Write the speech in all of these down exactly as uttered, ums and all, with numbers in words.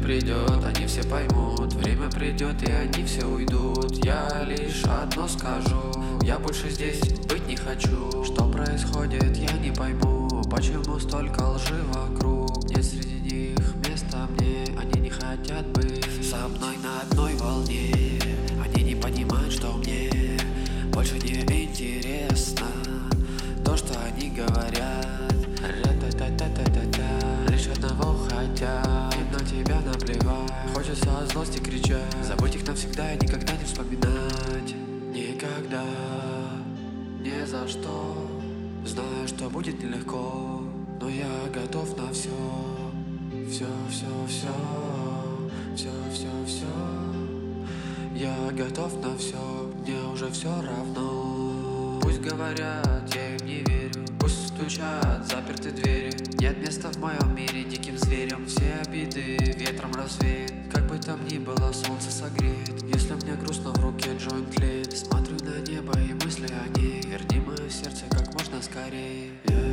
придет, они все поймут. Время придет, и они все уйдут. Я лишь одно скажу: я больше здесь быть не хочу. Что происходит, я не пойму. Почему столько лжи вокруг? Нет среди них места мне. Они не хотят быть со мной на одной волне. Они не понимают, что мне больше не интересно то, что они говорят. Ра-та-та-та-та-та-та. Лишь одного хотят, и на тебя наплевать. Хочется от злости кричать: забудь их навсегда и никогда не вспоминать. Никогда, ни за что. Знаю, что будет нелегко, но я готов на все. Все, все, все, все, все, все. Я готов на все, мне уже все равно. Пусть говорят, я им не верю. Пусть стучат заперты двери. Нет места в моем мире диким зверям. Все обиды ветром развеет. Как бы там ни было, солнце согреет. Если мне грустно, в руке джойнт тлеет. Смотрю на небо и мысли о ней. Верни мое сердце как можно скорее.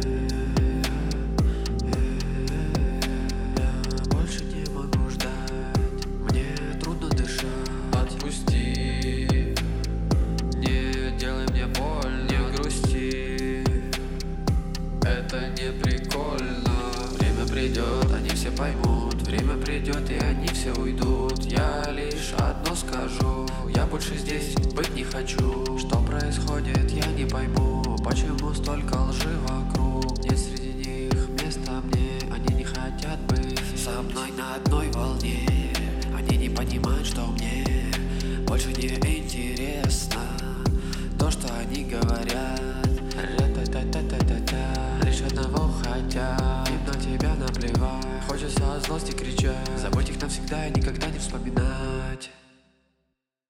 Я больше не могу ждать. Мне трудно дышать. Отпусти, не делай мне больно, не грусти. Это не прикольно. Время придет, они все поймут. Время придет, и они все уйдут. Я лишь одно скажу: я больше здесь быть не хочу. Что происходит, я не пойму. Почему столько лжи вокруг? Нет среди них места мне. Они не хотят быть со мной на одной волне. Они не понимают, что мне больше не интересно то, что они говорят. Ра-та-та-та-та-та-та. Лишь одного хотят, им на тебя наплевать. Хочется от злости кричать: забудь их навсегда и никогда не вспоминать.